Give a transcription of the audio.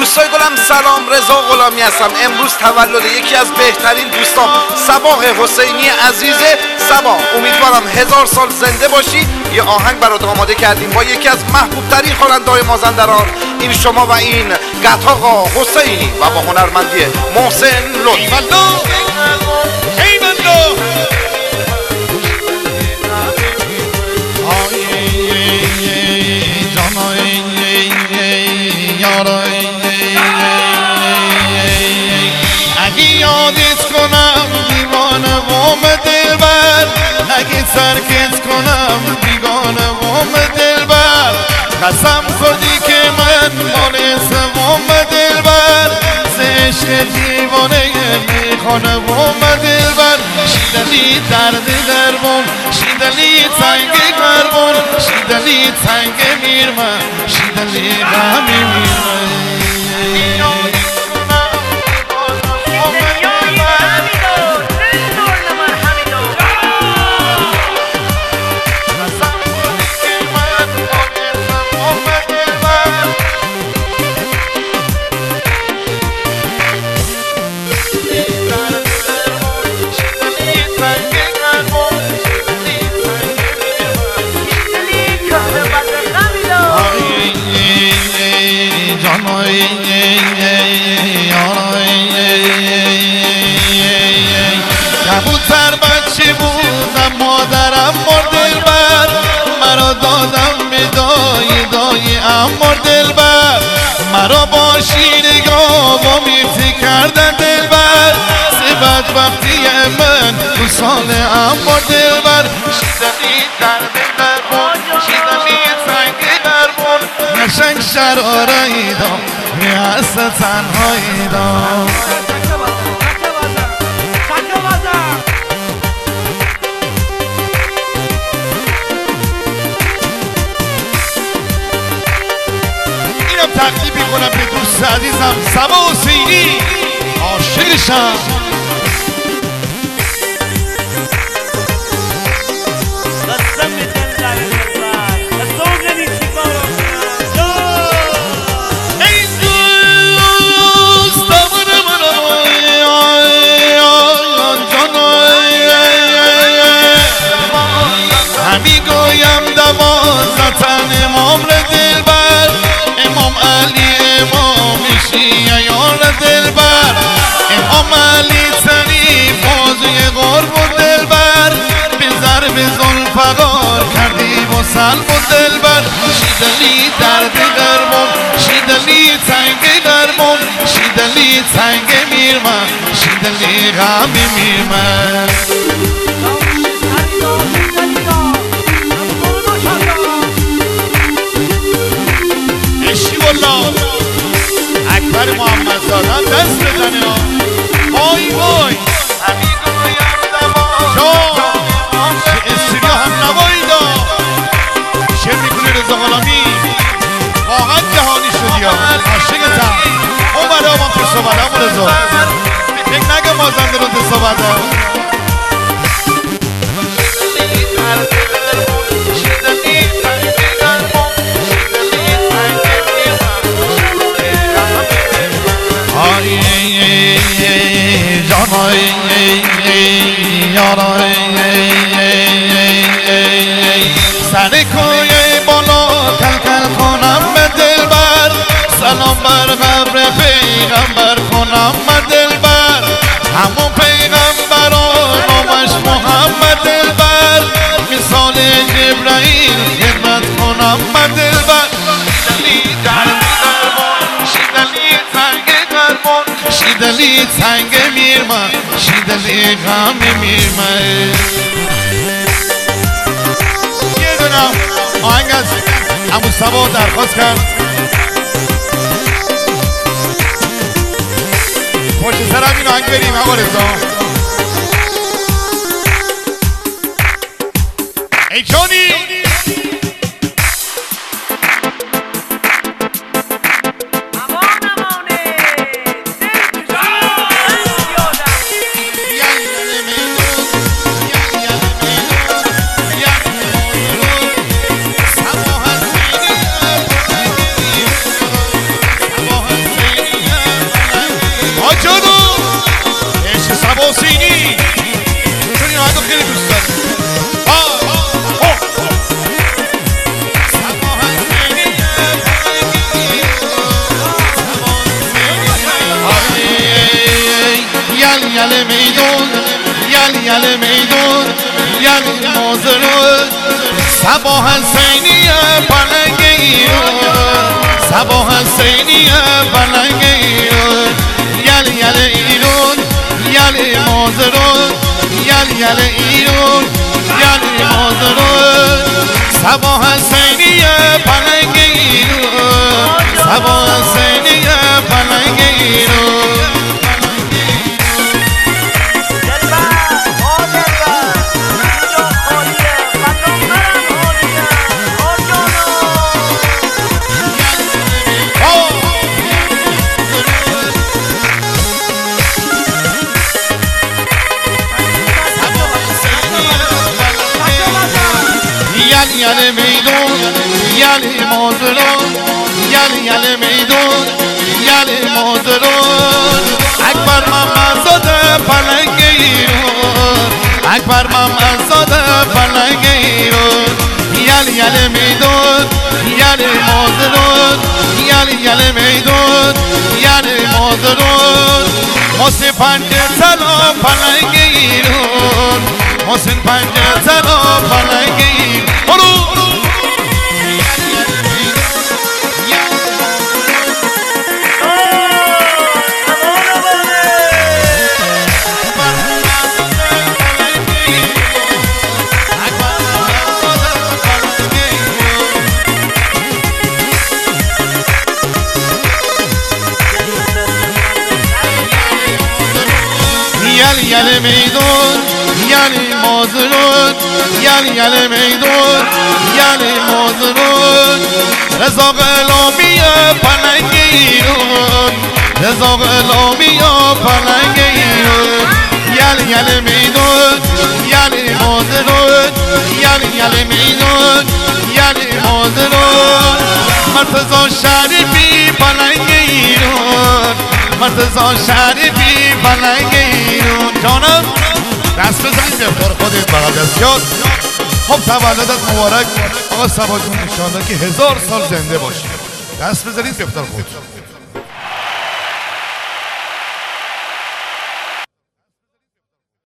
دوستای گلم سلام، رضا غلامی هستم. امروز تولد یکی از بهترین دوستام صباح حسینی عزیز. صباح امیدوارم 1000 سال زنده باشی. یه آهنگ برات آماده کردیم با یکی از محبوب ترین خواننده‌های مازندران، این شما و این قطاقا حسینی و با هنرمندی محسن لطفی. اگه یادت کنم دیوانه وام دلبر، اگه سرکت کنم بیگانه وام دلبر، قسم خودی که من مانسم وام دلبر، عشق دیوانه میخانه وام دلبر. شیدلی درد دربون، شیدلی تنگ قربون، شیدلی تنگ میرمن، شیدلی غمی میرمن. کبوتر بچه بودم مادرم مرد دلبر، مرا دادم به دایی امر دلبر، مرا با شیرگاه با میفتی کردن دلبر، سبت وقتی من تو سال امر دلبر. شیدلی درد دربون، شیدلی تنگ دربون، نشنگ شرارایی دام ریاست تنهایی دام. تقدیم کنم به دوست عزیزم صباح حسینی، عاشقشم. همی گویم دوازدن امام دلبر، امام علی امام شیعیان دلبر، امام علی تنی بازوی قرب دلبر، به ضرب ذوالفقار کردی با سلب دلبر. شیدلی درد قربون، شیدلی تنگ قربون، شیدلی تنگ میرمن، شیدلی غمی میرمن. اکبر محمد زادن دست بزنه ها. وای وای چه استریا هم نوایی دا شعر میکنه رضا غلامی. واقعا جهانی شدی ها، عاشقتم. اون برای آمان تو صحبت همون رضا فکر نگه مازندران تو صحبت ها. سر کوی بالا کل کنم به دلبر، سلام بر قبر پیغمبر کنم به دلبر، همون پیغمبران نامش محمد دلبر، مثال جبرائیل خدمت کنم به دلبر. شیدلی درد دربون، شیدلی تنگ قربون، شیدلی تنگ میرمن، شیدلی غم میرمن. یه دونم آهنگ از عمو صباح درخواست کرد، پشت سرم این آهنگ بریم آقا رضا. ای جانی یل میدون یل مازرون صبا حسینی پلنگ ایران صبا حسینی پلنگ ایران یل ایران یل مازرون یل ایران یل مازرون صبا حسینی پلنگ ایران صبا حسینی پلنگ ایران یل میدون یل مازرون یل میدون یل مازرون اکبر محمد زاده پلنگ ایران اکبر محمد زاده پلنگ ایران یل میدون یل مازرون یل میدون یل مازرون محسن پنجه سلام پلنگ ایران محسن پنجه سلام پلنگ ایران یل میدون یل مازرون یل میدون یل مازرون رضا غلامی پلنگ ایران رضا غلامی پلنگ ایران یل میدون یل مازرون یل میدون یل مازرون مرتضی شریفی پلنگ ایران مرتضی شریفی پلنگ ایران جانم دست بزنید به افتار خودت بغل دست یاد خب تولدت مبارک آقا صبا جون انشاءالله که 1000 سال زنده باشی دست بزنید به افتار خودت